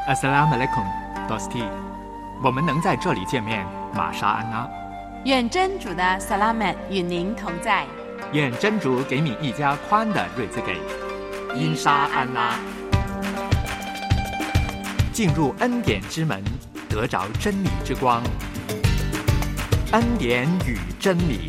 Assalamualaikum, Dosti。我们能在这里见面，玛莎安拉。 愿真主的萨拉曼与您同在。 愿真主给你一家宽的日子给。因沙安拉。进入恩典之门，得着真理之光。恩典与真理。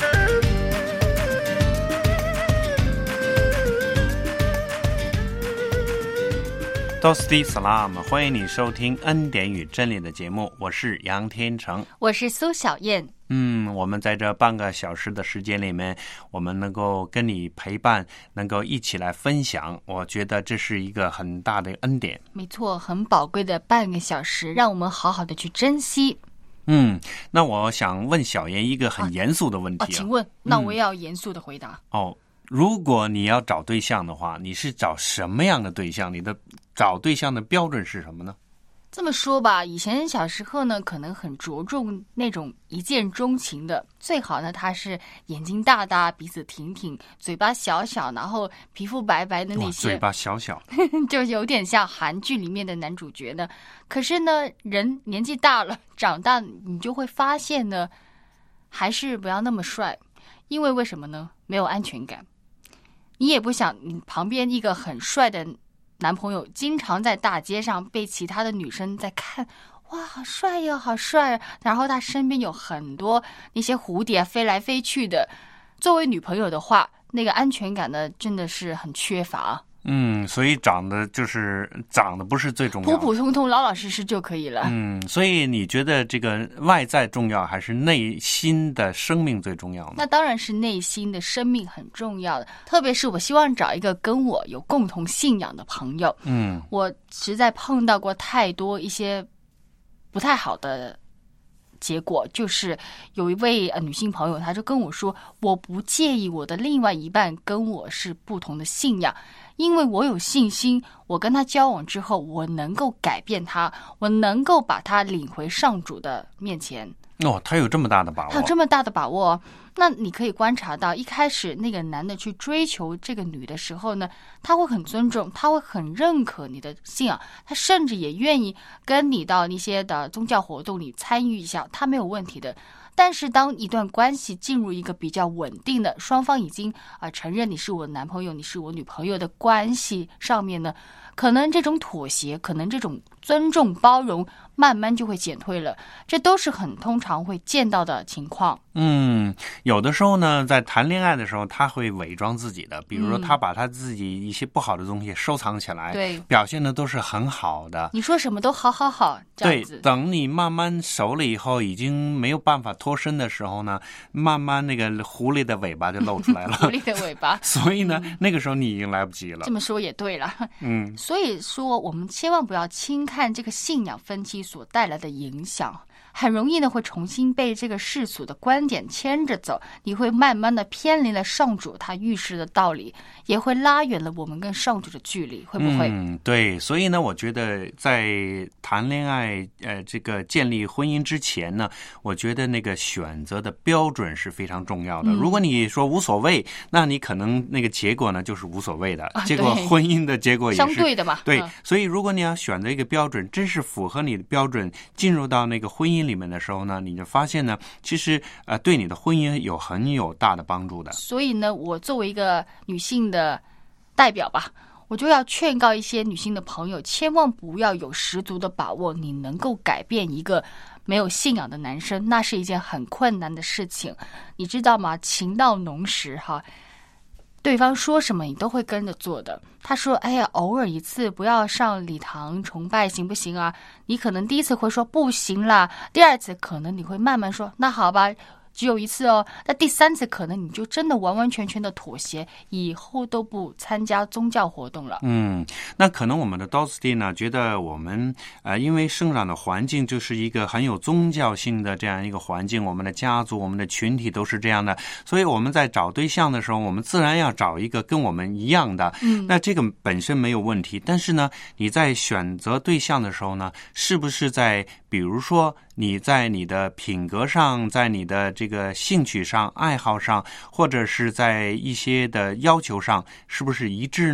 Dosti Salam， 欢迎你收听恩典与真理的节目，我是杨天成， 我是苏小燕。 我们在这半个小时的时间里面，我们能够跟你陪伴，能够一起来分享，我觉得这是一个很大的恩典。 没错，很宝贵的半个小时，让我们好好的去珍惜。 那我想问小妍一个很严肃的问题请问，那我也要严肃的回答。 如果你要找对象的话，你是找什么样的对象？你的找对象的标准是什么呢？ 这么说吧，以前小时候呢，可能很着重那种一见钟情的，最好呢他是眼睛大大，鼻子挺挺，嘴巴小小，然后皮肤白白的那些。 嘴巴小小就有点像韩剧里面的男主角呢。可是呢，人年纪大了，长大你就会发现呢，还是不要那么帅。因为为什么呢？没有安全感。你也不想你旁边一个很帅的男朋友经常在大街上被其他的女生在看，哇，好帅呀，好帅啊！然后他身边有很多那些蝴蝶飞来飞去的。作为女朋友的话，那个安全感呢，真的是很缺乏。 所以长得不是最重要的， 普普通通老老实实就可以了。 所以你觉得这个外在重要还是内心的生命最重要呢？ 那当然是内心的生命很重要的，特别是我希望找一个跟我有共同信仰的朋友。我实在碰到过太多一些不太好的结果，就是有一位女性朋友，她就跟我说，我不介意我的另外一半跟我是不同的信仰，因为我有信心，我跟他交往之后，我能够改变他，我能够把他领回上主的面前。 他有这么大的把握？ 他有这么大的把握。那你可以观察到，一开始那个男的去追求这个女的时候呢，他会很尊重，他会很认可你的信仰，他甚至也愿意跟你到那些的宗教活动里参与一下，他没有问题的。但是当一段关系进入一个比较稳定的，双方已经承认你是我男朋友，你是我女朋友的关系上面呢，可能这种妥协，可能这种尊重包容慢慢就会减退了，这都是很通常会见到的情况。 有的时候呢，在谈恋爱的时候，他会伪装自己的，比如说他把他自己一些不好的东西收藏起来， 对， 表现的都是很好的。 你说什么都好好好，这样子。 对，等你慢慢熟了以后，已经没有办法脱身的时候呢，慢慢那个狐狸的尾巴就露出来了。 狐狸的尾巴。 所以呢，那个时候你已经来不及了。 这么说也对了。所以说我们千万不要轻看这个信仰分歧所带来的影响，很容易呢会重新被这个世俗的观点牵着走，你会慢慢的偏离了上主他预示的道理，也会拉远了我们跟上主的距离，会不会？ 对，所以呢，我觉得在谈恋爱这个建立婚姻之前呢，我觉得那个选择的标准是非常重要的。如果你说无所谓，那你可能那个结果呢就是无所谓的，结果婚姻的结果也是相对的嘛。 对，所以如果你要选择一个标准，真是符合你的标准，进入到那个婚姻里面的时候呢，你就发现呢，其实对你的婚姻很有大的帮助的。 所以呢，我作为一个女性的代表吧，我就要劝告一些女性的朋友，千万不要有十足的把握你能够改变一个没有信仰的男生，那是一件很困难的事情，你知道吗？情到浓时哈，对方说什么你都会跟着做的。他说哎呀，偶尔一次不要上礼堂崇拜行不行啊？你可能第一次会说不行啦，第二次可能你会慢慢说那好吧，只有一次哦，那第三次可能你就真的完完全全的妥协，以后都不参加宗教活动了。 那可能我们的 Dosti 呢觉得我们因为生长的环境就是一个很有宗教性的这样一个环境，我们的家族我们的群体都是这样的，所以我们在找对象的时候，我们自然要找一个跟我们一样的。那这个本身没有问题，但是呢你在选择对象的时候呢，是不是在比如说你在你的品格上，在你的这个兴趣上爱好上，或者是在一些的要求上是不是一致呢？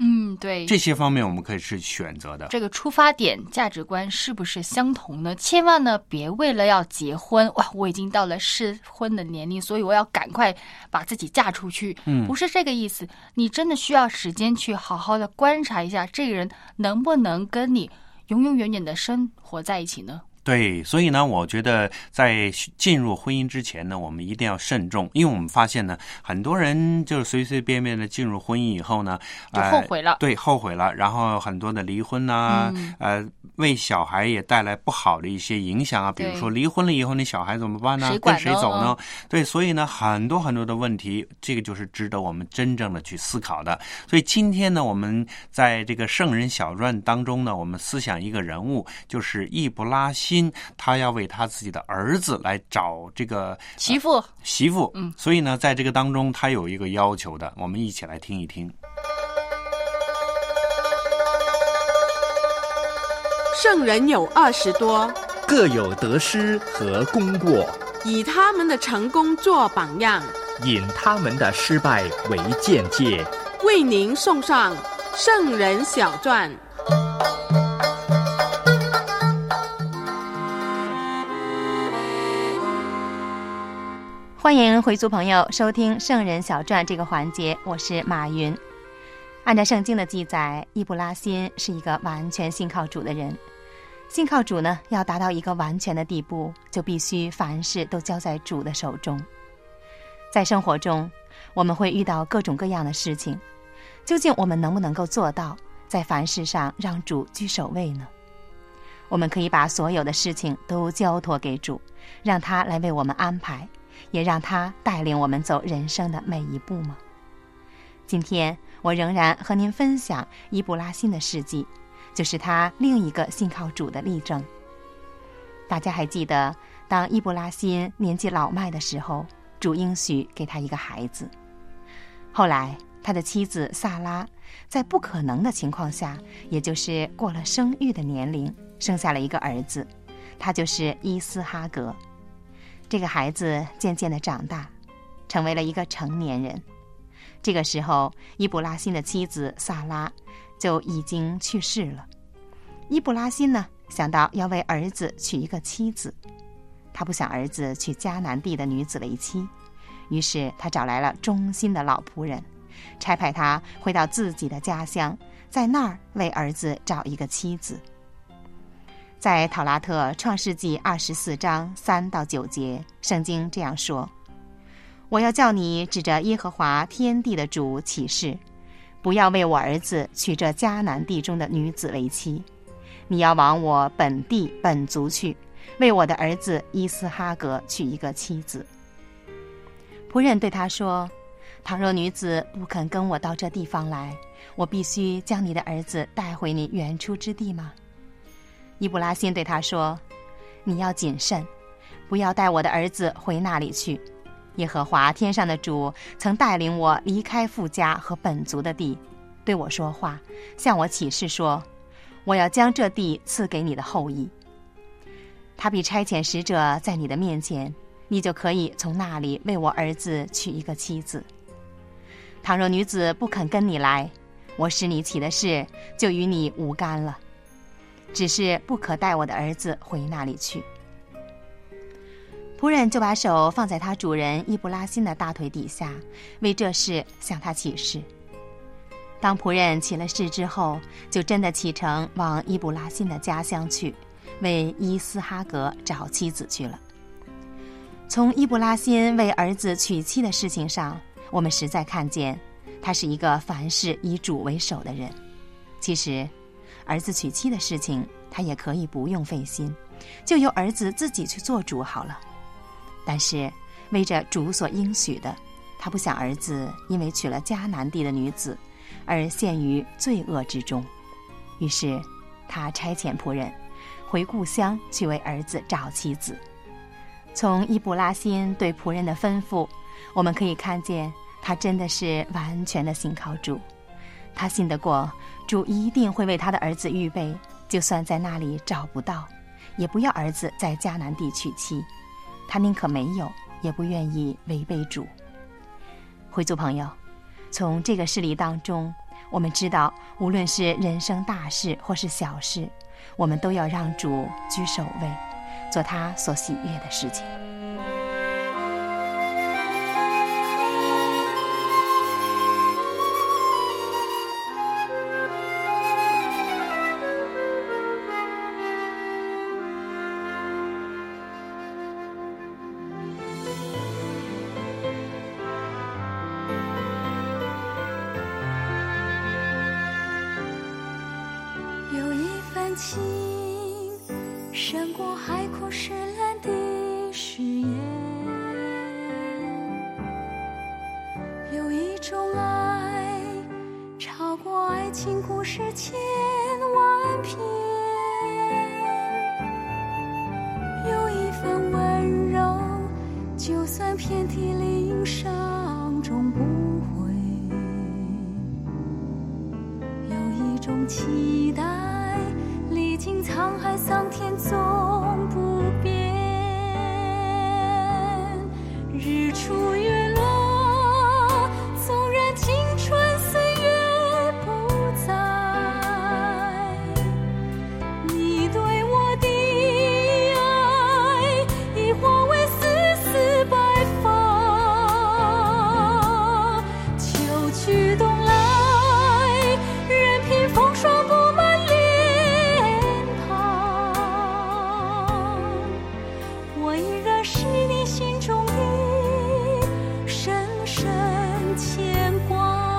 对， 这些方面我们可以是选择的。 这个出发点价值观是不是相同呢？千万呢别为了要结婚，哇，我已经到了适婚的年龄，所以我要赶快把自己嫁出去，不是这个意思。你真的需要时间去好好的观察一下这个人能不能跟你永永远远的生活在一起呢？ 对，所以呢，我觉得在进入婚姻之前呢，我们一定要慎重，因为我们发现呢，很多人就是随随便便的进入婚姻以后呢， 就后悔了。 对，后悔了，然后很多的离婚啊，为小孩也带来不好的一些影响啊，比如说离婚了以后，你小孩怎么办呢？ 谁管呢？ 跟谁走呢？对，所以呢，很多很多的问题，这个就是值得我们真正的去思考的。所以今天呢，我们在这个圣人小传当中呢，我们思想一个人物，就是易卜拉欣。他要为他自己的儿子来找这个媳妇， 所以呢，在这个当中他有一个要求的，我们一起来听一听。 圣人有20多， 各有得失和功过， 以他们的成功做榜样， 引他们的失败为鉴戒， 为您送上圣人小传。 欢迎回族朋友收听圣人小传这个环节，我是马云。按照圣经的记载，易卜拉欣是一个完全信靠主的人。信靠主呢，要达到一个完全的地步，就必须凡事都交在主的手中。在生活中，我们会遇到各种各样的事情，究竟我们能不能够做到在凡事上让主居首位呢？我们可以把所有的事情都交托给主，让他来为我们安排，也让他带领我们走人生的每一步吗？今天我仍然和您分享易卜拉欣的事迹，就是他另一个信靠主的例证。大家还记得，当易卜拉欣年纪老迈的时候，主应许给他一个孩子。后来他的妻子萨拉在不可能的情况下，也就是过了生育的年龄，生下了一个儿子，他就是伊斯哈格。这个孩子渐渐地长大，成为了一个成年人。这个时候，易卜拉欣的妻子萨拉就已经去世了。易卜拉欣呢，想到要为儿子娶一个妻子，他不想儿子娶迦南地的女子为妻，于是他找来了忠心的老仆人，差派他回到自己的家乡，在那儿为儿子找一个妻子。在讨拉特创世纪24章3到9节，圣经这样说：我要叫你指着耶和华天地的主起誓，不要为我儿子娶这迦南地中的女子为妻，你要往我本地本族去，为我的儿子伊斯哈格娶一个妻子。仆人对他说：倘若女子不肯跟我到这地方来，我必须将你的儿子带回你原出之地吗？易卜拉欣对他说：你要谨慎，不要带我的儿子回那里去。耶和华天上的主曾带领我离开父家和本族的地，对我说话，向我起誓说，我要将这地赐给你的后裔。他必差遣使者在你的面前，你就可以从那里为我儿子娶一个妻子。倘若女子不肯跟你来，我使你起的誓就与你无干了，只是不可带我的儿子回那里去。仆人就把手放在他主人易卜拉欣的大腿底下，为这事向他起誓。当仆人起了誓之后，就真的启程往易卜拉欣的家乡去，为伊斯哈格找妻子去了。从易卜拉欣为儿子娶妻的事情上，我们实在看见他是一个凡事以主为首的人。其实儿子娶妻的事情他也可以不用费心，就由儿子自己去做主好了。但是为着主所应许的，他不想儿子因为娶了迦南地的女子而陷于罪恶之中，于是他差遣仆人回故乡去为儿子找妻子。从易卜拉欣对仆人的吩咐，我们可以看见他真的是完全的信靠主。他信得过主一定会为他的儿子预备，就算在那里找不到，也不要儿子在迦南地娶妻。他宁可没有，也不愿意违背主。会族朋友，从这个事例当中， 我们知道，无论是人生大事或是小事，我们都要让主居首位，做他所喜悦的事情。 情胜过海枯石烂的誓言，有一种爱超过爱情故事千万篇，有一份温柔就算遍体鳞伤终不悔，有一种期待历经沧海桑田总不变，日出月落，纵然青春岁月不在，你对我的爱已化为丝丝白发，秋去冬来，任凭风霜布满我依然是你心中的深深牵挂。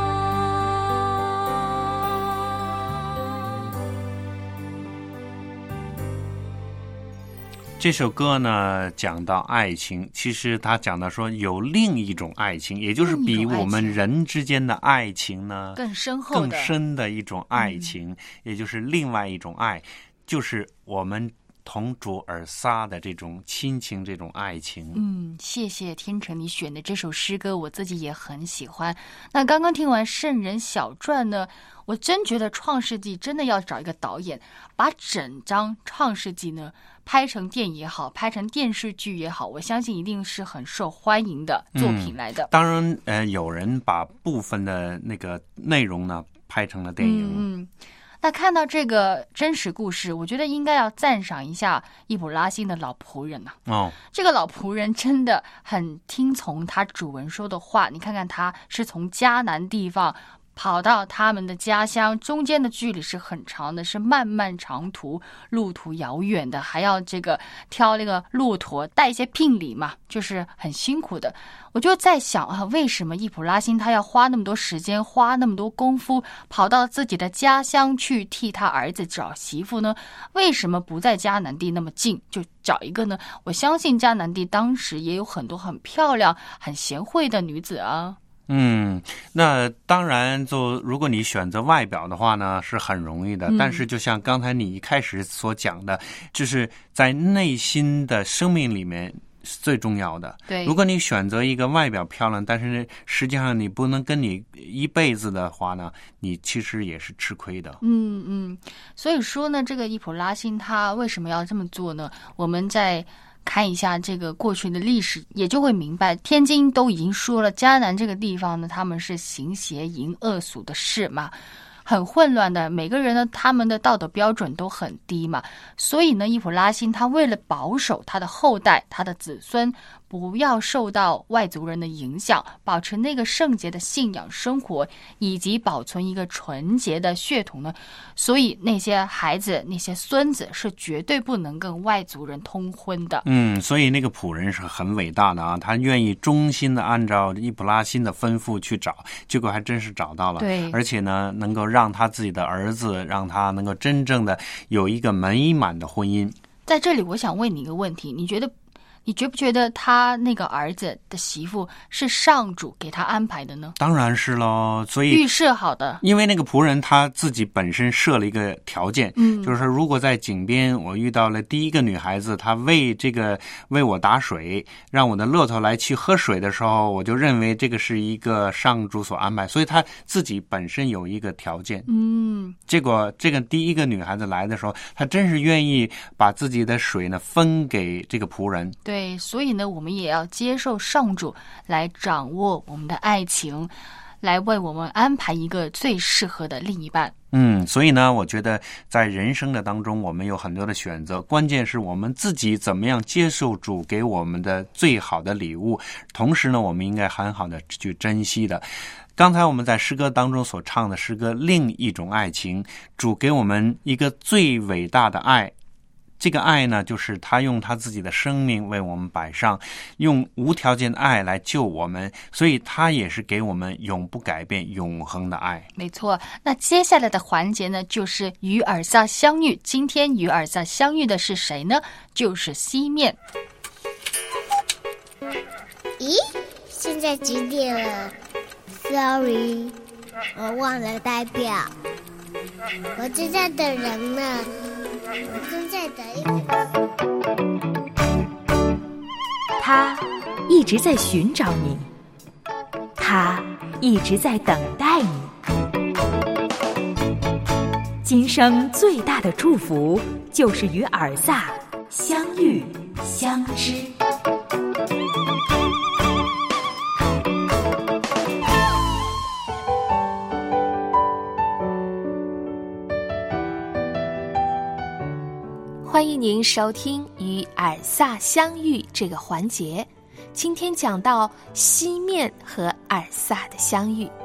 这首歌呢讲到爱情，其实他讲到说有另一种爱情，也就是比我们人之间的爱情呢更深厚的、 更深的一种爱情，也就是另外一种爱，就是我们同主而撒的这种亲情，这种爱情。 谢谢天成你选的这首诗歌，我自己也很喜欢。那刚刚听完圣人小传呢，我真觉得创世纪真的要找一个导演，把整张创世纪呢拍成电影也好，拍成电视剧也好，我相信一定是很受欢迎的作品来的。 当然有人把部分的那个内容呢拍成了电影。 那看到这个真实故事，我觉得应该要赞赏一下易卜拉欣的老仆人啊。这个老仆人真的很听从他主人说的话，你看看他是从迦南地方跑到他们的家乡，中间的距离是很长的，是漫漫长途，路途遥远的，还要这个挑那个骆驼，带一些聘礼嘛，就是很辛苦的。我就在想啊，为什么易卜拉欣他要花那么多时间，花那么多功夫，跑到自己的家乡去替他儿子找媳妇呢？为什么不在迦南地那么近就找一个呢？我相信迦南地当时也有很多很漂亮、很贤惠的女子啊。 那当然，如果你选择外表的话呢，是很容易的。但是就像刚才你一开始所讲的，就是在内心的生命里面是最重要的。 对， 如果你选择一个外表漂亮，但是实际上你不能跟你一辈子的话呢，你其实也是吃亏的。 所以说呢，这个易卜拉欣他为什么要这么做呢？我们在看一下这个过去的历史，也就会明白，天经都已经说了，迦南这个地方呢，他们是行邪淫恶俗的事嘛，很混乱的，每个人呢，他们的道德标准都很低嘛，所以呢，易卜拉欣他为了保守他的后代，他的子孙不要受到外族人的影响，保持那个圣洁的信仰生活，以及保存一个纯洁的血统呢，所以那些孩子、那些孙子是绝对不能跟外族人通婚的。 所以那个仆人是很伟大的啊，他愿意忠心的按照易卜拉欣的吩咐去找，结果还真是找到了。 对， 而且呢，能够让他自己的儿子，让他能够真正的有一个美满的婚姻。 在这里，我想问你一个问题，你觉不觉得他那个儿子的媳妇是上主给他安排的呢？ 当然是咯，所以预设好的。 因为那个仆人他自己本身设了一个条件，就是说如果在井边我遇到了第一个女孩子，她为我打水，让我的骆驼来去喝水的时候，我就认为这个是一个上主所安排，所以他自己本身有一个条件。结果这个第一个女孩子来的时候，她真是愿意把自己的水呢分给这个仆人。 对，所以呢，我们也要接受上主来掌握我们的爱情， 来为我们安排一个最适合的另一半。 所以呢，我觉得在人生的当中，我们有很多的选择，关键是我们自己怎么样接受主给我们的最好的礼物，同时呢，我们应该很好的去珍惜的。刚才我们在诗歌当中所唱的诗歌《另一种爱情》，主给我们一个最伟大的爱。这个爱呢，就是他用他自己的生命为我们摆上，用无条件的爱来救我们，所以他也是给我们永不改变永恒的爱。 没错，那接下来的环节呢，就是与尔撒相遇。今天与尔撒相遇的是谁呢？就是西面。 咦，现在几点了？ Sorry， 我忘了代表。我正在等人呢，我正在等一个。 他一直在寻找你，他一直在等待你。今生最大的祝福就是与尔撒相遇相知。 欢迎您收听与尔撒相遇这个环节，今天讲到西面和尔撒的相遇。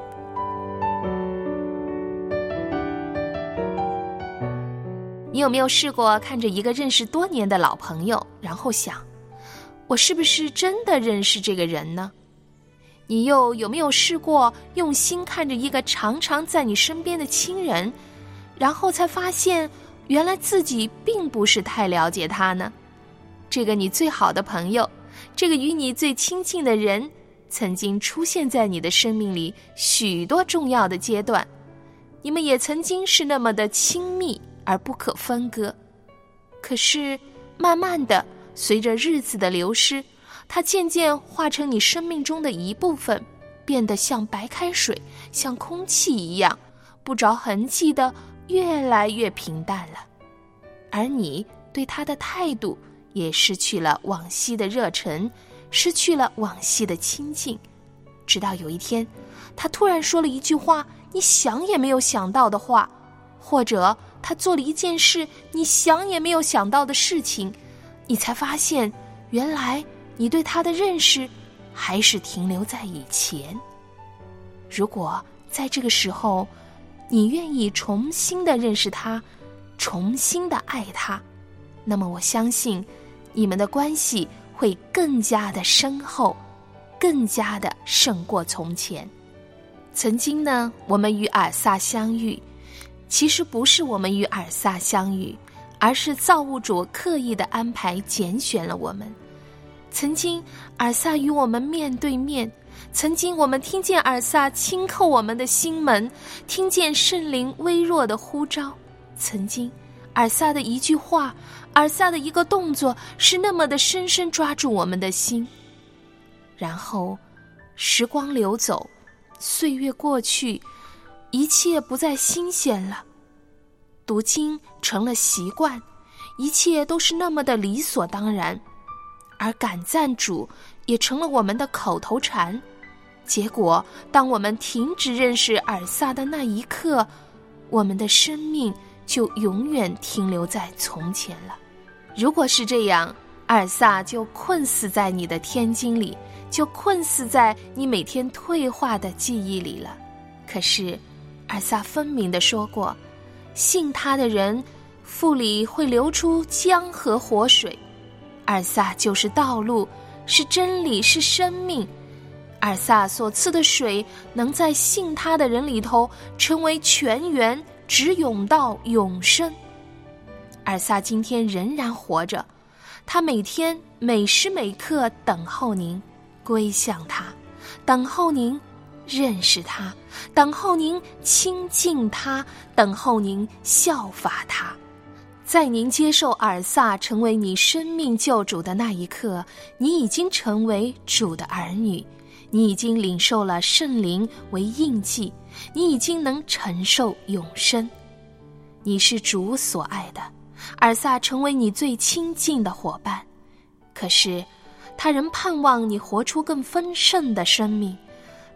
你有没有试过看着一个认识多年的老朋友，然后想，我是不是真的认识这个人呢？你又有没有试过用心看着一个常常在你身边的亲人，然后才发现原来自己并不是太了解他呢？这个你最好的朋友，这个与你最亲近的人，曾经出现在你的生命里许多重要的阶段，你们也曾经是那么的亲密而不可分割。可是慢慢的，随着日子的流失，它渐渐化成你生命中的一部分，变得像白开水，像空气一样，不着痕迹的越来越平淡了，而你对他的态度也失去了往昔的热忱，失去了往昔的亲近。直到有一天，他突然说了一句话你想也没有想到的话，或者他做了一件事你想也没有想到的事情，你才发现原来你对他的认识还是停留在以前。如果在这个时候你愿意重新的认识他，重新的爱他，那么我相信你们的关系会更加的深厚，更加的胜过从前。曾经呢，我们与尔撒相遇，其实不是我们与尔撒相遇，而是造物主刻意的安排拣选了我们。曾经尔撒与我们面对面，曾经我们听见尔撒轻叩我们的心门，听见圣灵微弱的呼召。曾经尔撒的一句话，尔撒的一个动作，是那么的深深抓住我们的心。然后时光流走，岁月过去，一切不再新鲜了，读经成了习惯，一切都是那么的理所当然，而感赞主也成了我们的口头禅。结果当我们停止认识尔撒的那一刻，我们的生命就永远停留在从前了。如果是这样，尔撒就困死在你的天经里，就困死在你每天退化的记忆里了。可是尔撒分明地说过，信他的人腹里会流出江河活水。尔撒就是道路，是真理，是生命。尔撒所赐的水能在信他的人里头成为泉源，直涌到永生。尔撒今天仍然活着，他每天每时每刻等候您归向他，等候您认识他，等候您亲近他，等候您效法他。在您接受尔撒成为你生命救主的那一刻，你已经成为主的儿女，你已经领受了圣灵为印记，你已经能承受永生。你是主所爱的，尔撒成为你最亲近的伙伴。可是他仍盼望你活出更丰盛的生命，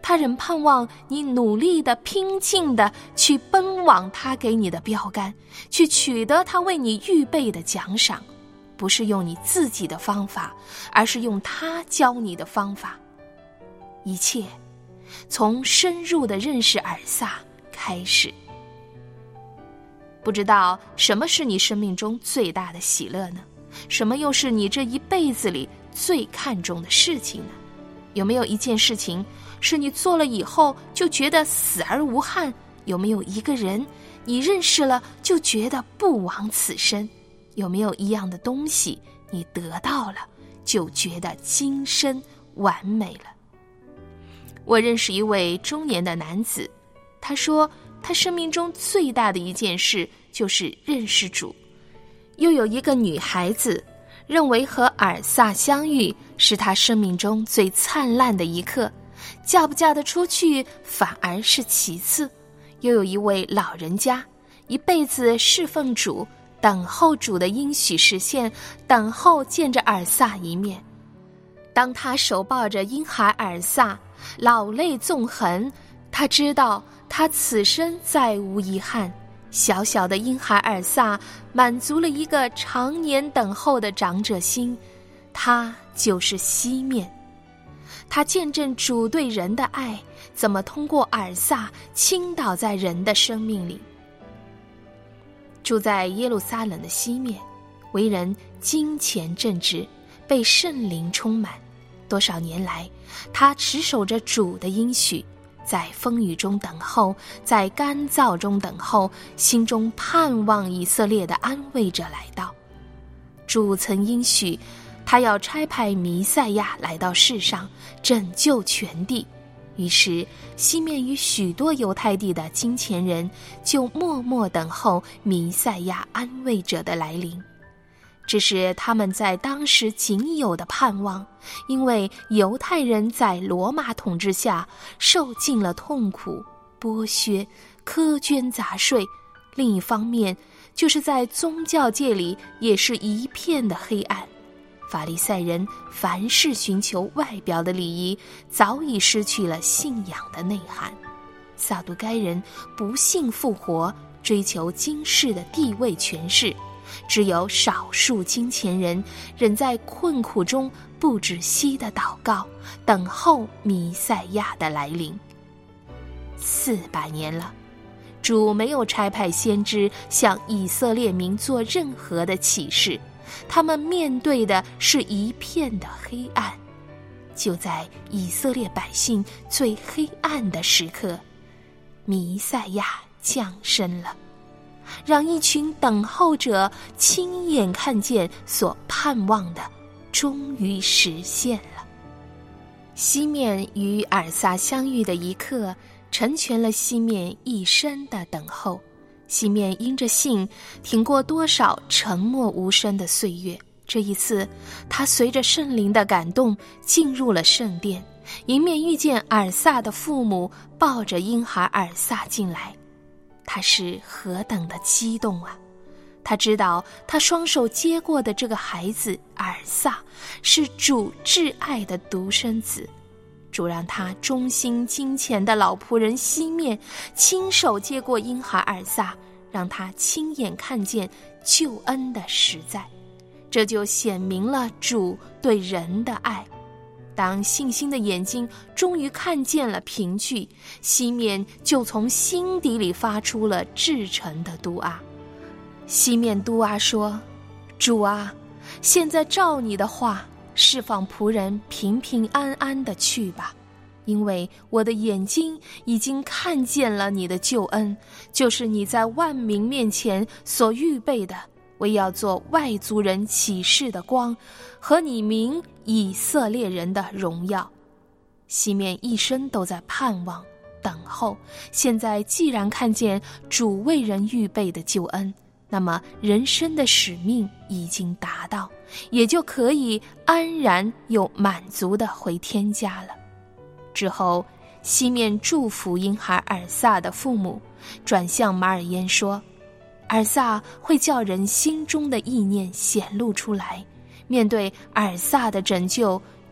他仍盼望你努力的、拼劲的去奔往他给你的标杆，去取得他为你预备的奖赏，不是用你自己的方法，而是用他教你的方法。一切从深入的认识尔萨开始。不知道什么是你生命中最大的喜乐呢？什么又是你这一辈子里最看重的事情呢？有没有一件事情是你做了以后就觉得死而无憾？有没有一个人你认识了就觉得不枉此生？有没有一样的东西你得到了就觉得今生完美了？我认识一位中年的男子，他说他生命中最大的一件事就是认识主。又有一个女孩子认为和尔萨相遇是她生命中最灿烂的一刻，嫁不嫁得出去反而是其次。又有一位老人家，一辈子侍奉主，等候主的应许实现，等候见着尔萨一面。当他手抱着婴孩尔萨，老泪纵横，他知道他此生再无遗憾。小小的婴孩尔萨满足了一个常年等候的长者心，他就是西面。他见证主对人的爱怎么通过尔萨倾倒在人的生命里。住在耶路撒冷的西面，为人金钱正直，被圣灵充满。多少年来，他持守着主的应许，在风雨中等候，在干燥中等候，心中盼望以色列的安慰者来到。主曾应许他要差派弥赛亚来到世上，拯救全地。于是西面与许多犹太地的金钱人就默默等候弥赛亚安慰者的来临。这是他们在当时仅有的盼望，因为犹太人在罗马统治下受尽了痛苦、剥削、苛捐杂税。另一方面，就是在宗教界里也是一片的黑暗。法利赛人凡事寻求外表的礼仪，早已失去了信仰的内涵。撒都该人不信复活，追求今世的地位权势。只有少数金钱人仍在困苦中不止息地祷告，等候弥赛亚的来临。400年了，主没有差派先知向以色列民做任何的启示，他们面对的是一片的黑暗。就在以色列百姓最黑暗的时刻，弥赛亚降生了，让一群等候者亲眼看见所盼望的终于实现了。西面与尔萨相遇的一刻，成全了西面一生的等候。西面因着信挺过多少沉默无声的岁月。这一次他随着圣灵的感动进入了圣殿，迎面遇见尔萨的父母抱着婴孩尔萨进来。他是何等的激动啊！他知道他双手接过的这个孩子尔萨是主挚爱的独生子。主让他忠心金钱的老仆人西面亲手接过婴孩尔萨，让他亲眼看见救恩的实在。这就显明了主对人的爱。当信心的眼睛终于看见了凭据，西面就从心底里发出了至诚的嘟啊。西面嘟啊说：主啊，现在照你的话，释放仆人平平安安的去吧，因为我的眼睛已经看见了你的救恩，就是你在万民面前所预备的，为要做外族人启示的光，和你民以色列人的荣耀。西面一生都在盼望等候，现在既然看见主为人预备的救恩，那么人生的使命已经达到，也就可以安然又满足地回天家了。之后西面祝福婴孩尔萨的父母，转向马尔耶说：尔萨会叫人心中的意念显露出来，面对尔萨的拯救，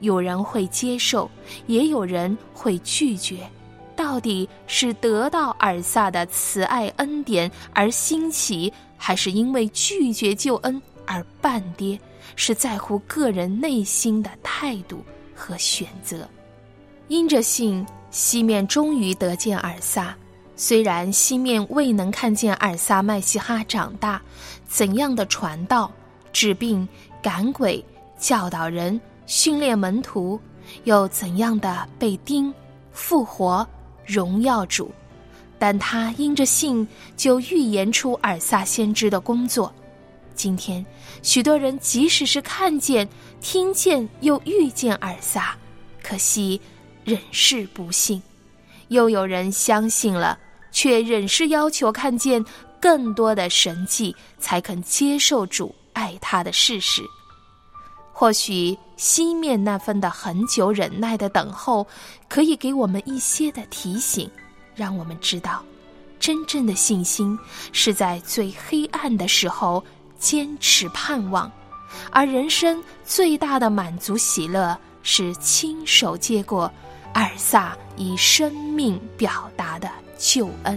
有人会接受，也有人会拒绝。到底是得到尔撒的慈爱恩典而兴起，还是因为拒绝救恩而半跌？是在乎个人内心的态度和选择。因着信，西面终于得见尔撒。虽然西面未能看见尔撒麦西哈长大，怎样的传道、治病、赶鬼、教导人、训练门徒，又怎样的被钉、复活、荣耀主，但他因着信就预言出尔撒先知的工作。今天许多人即使是看见、听见又遇见尔撒，可惜仍是不信；又有人相信了，却仍是要求看见更多的神迹，才肯接受主爱他的事实。或许西面那份的很久忍耐的等候，可以给我们一些的提醒，让我们知道，真正的信心是在最黑暗的时候坚持盼望，而人生最大的满足喜乐是亲手接过尔撒以生命表达的救恩。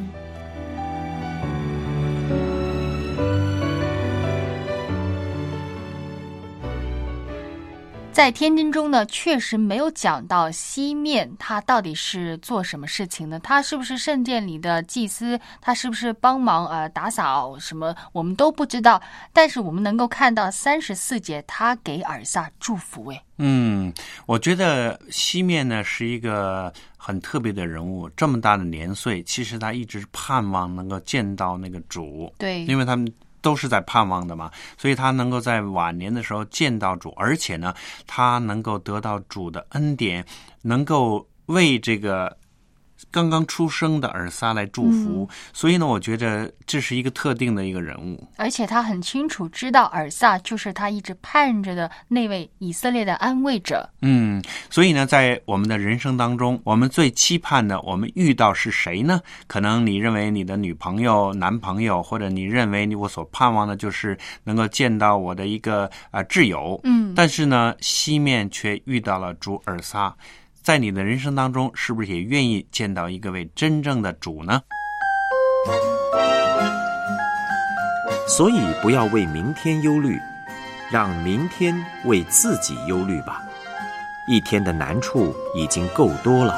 在天经中呢，确实没有讲到西面他到底是做什么事情呢？他是不是圣殿里的祭司？他是不是帮忙打扫什么？我们都不知道。但是我们能够看到34节，他给尔撒祝福。 我觉得西面呢是一个很特别的人物，这么大的年岁，其实他一直盼望能够见到那个主。 对， 因为他们都是在盼望的嘛，所以他能够在晚年的时候见到主，而且呢，他能够得到主的恩典，能够为这个刚刚出生的尔撒来祝福。所以呢，我觉得这是一个特定的一个人物， 而且他很清楚知道尔撒就是他一直盼着的那位以色列的安慰者。 所以呢，在我们的人生当中，我们最期盼的我们遇到是谁呢？可能你认为你的女朋友、男朋友，或者你认为我所盼望的就是能够见到我的一个挚友。但是呢，西面却遇到了主尔撒。在你的人生当中，是不是也愿意见到一个位真正的主呢？ 所以不要为明天忧虑，让明天为自己忧虑吧。一天的难处已经够多了。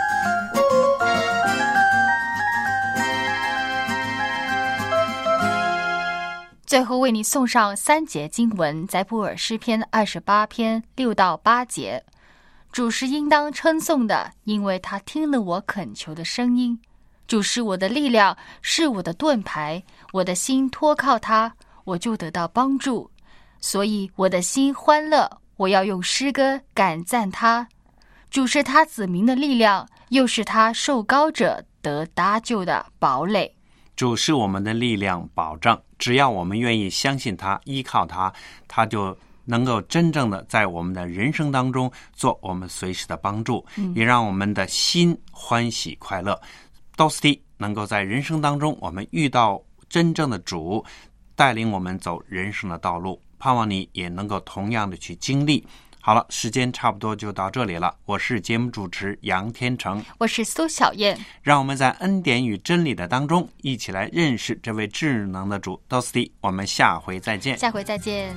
最后为你送上3节经文，在布尔诗篇28篇6到8节。主是应当称颂的，因为他听了我恳求的声音。主是我的力量，是我的盾牌，我的心托靠他，我就得到帮助。所以我的心欢乐，我要用诗歌感赞他。主是他子民的力量，又是他受膏者得搭救的堡垒。 主是我们的力量保障，只要我们愿意相信他，依靠他，他就能够真正的在我们的人生当中做我们随时的帮助，也让我们的心欢喜快乐。Dosti 能够在人生当中我们遇到真正的主，带领我们走人生的道路，盼望你也能够同样的去经历。好了，时间差不多就到这里了。我是节目主持杨天成， 我是苏小燕。 让我们在恩典与真理的当中一起来认识这位智能的主 Dosti。 我们下回再见。 下回再见。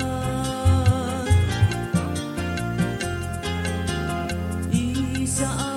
Saat